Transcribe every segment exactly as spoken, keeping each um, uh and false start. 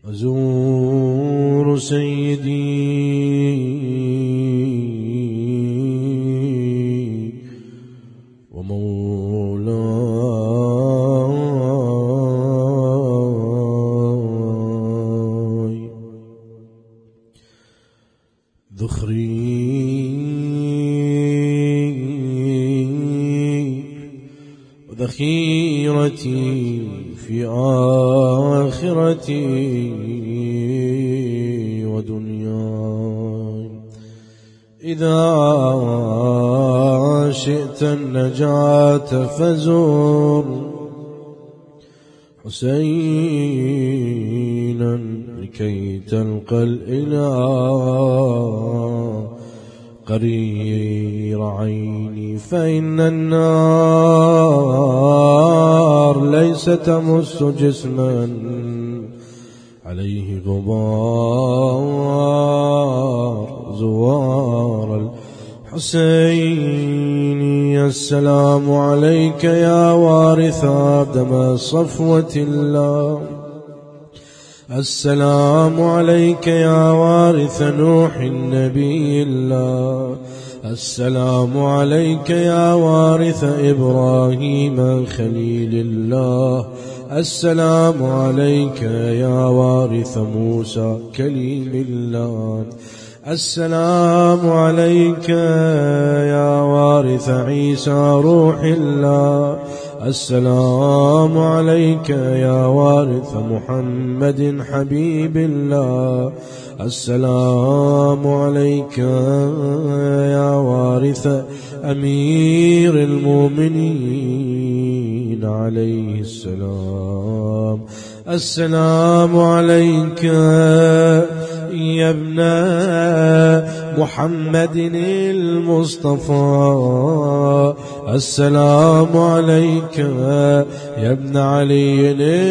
أزور سيدي ومولاي ذخري وذخيرتي في آخرتي ودنياي. إذا شئت النجاة فزور حسينا لكي تلقى الإله قرير عيني، فإن النار ليس تمس جسما عليه غبار. زوار الحسين السلام عليك يا وارث آدم صفوة الله، السلام عليك يا وارث نوح النبي الله، السلام عليك يا وارث إبراهيم خليل الله، السلام عليك يا وارث موسى كليم الله، السلام عليك يا وارث عيسى روح الله، السلام عليك يا وارث محمد حبيب الله، السلام عليك يا وارث أمير المؤمنين عليه السلام، السلام عليك يا ابن محمد المصطفى، السلام عليك يا ابن علي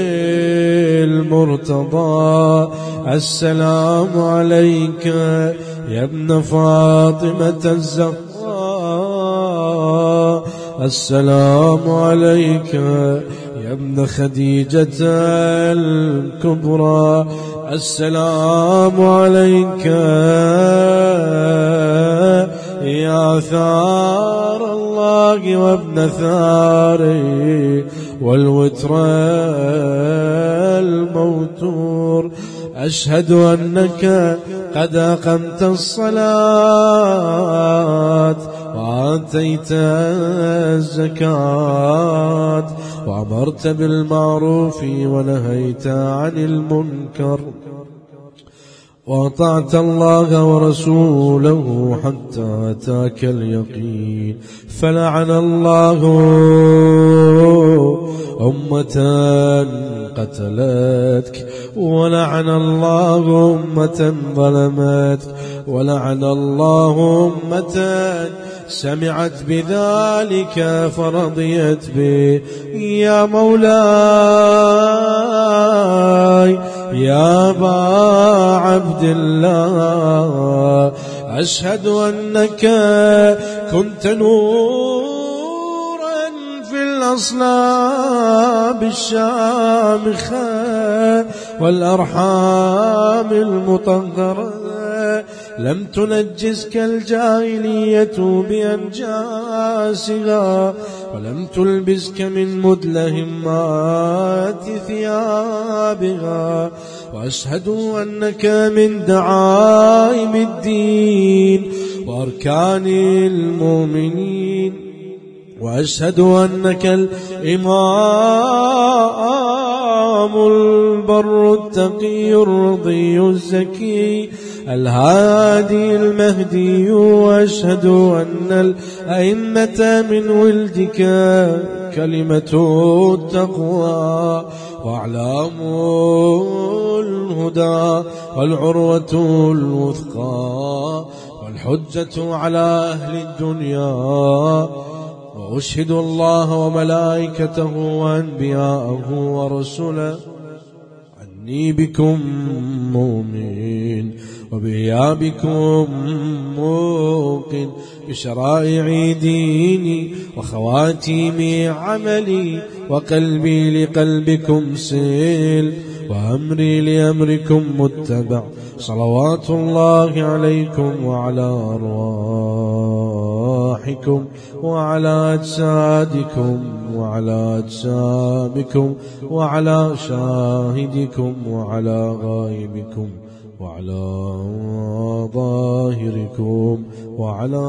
المرتضى، السلام عليك يا ابن فاطمة الزهراء، السلام عليك يا ابن خديجة الكبرى، السلام عليك يا ثار الله وابن ثاره والوتر الموتور. أشهد أنك قد أقمت الصلاة وآتيت الزكاة وأمرت بالمعروف ونهيت عن المنكر وأطعت الله ورسوله حتى أتاك اليقين. فلعن الله أمة قتلتك، ولعن الله أمة ظلمتك، ولعن الله أمة سمعت بذلك فرضيت به. يا مولاي يا أبا عبد الله، أشهد أنك كنت نورا في الأصلاب الشامخة والأرحام المطهرة، لم تنجسك الجاهلية بأنجاسها، ولم تلبسك من مدلهمات ثيابها. وأشهد أنك من دعائم الدين وأركان المؤمنين، وأشهد أنك الإمام البر التقي الرضي الزكي الهادي المهدي. وأشهد أن الأئمة من ولدك كلمة التقوى وأعلام الهدى والعروة الوثقى والحجة على أهل الدنيا. وأشهد الله وملائكته وأنبياءه ورسله أني بكم مؤمن وبإيابكم موقن بشرائع ديني وخواتيم عملي، وقلبي لقلبكم سيل وأمري لأمركم متبع. صلوات الله عليكم وعلى أرواحكم وعلى أجسادكم وعلى أجسامكم وعلى شاهدكم وعلى غائبكم وعلى ظاهركم وعلى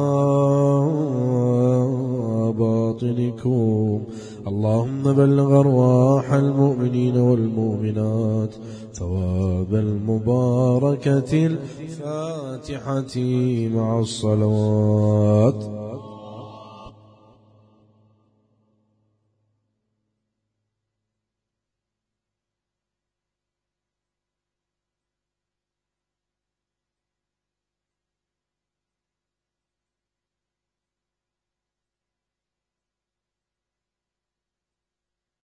باطنكم. اللهم بلغ أرواح المؤمنين والمؤمنات ثواب المباركة الفاتحة مع الصلوات.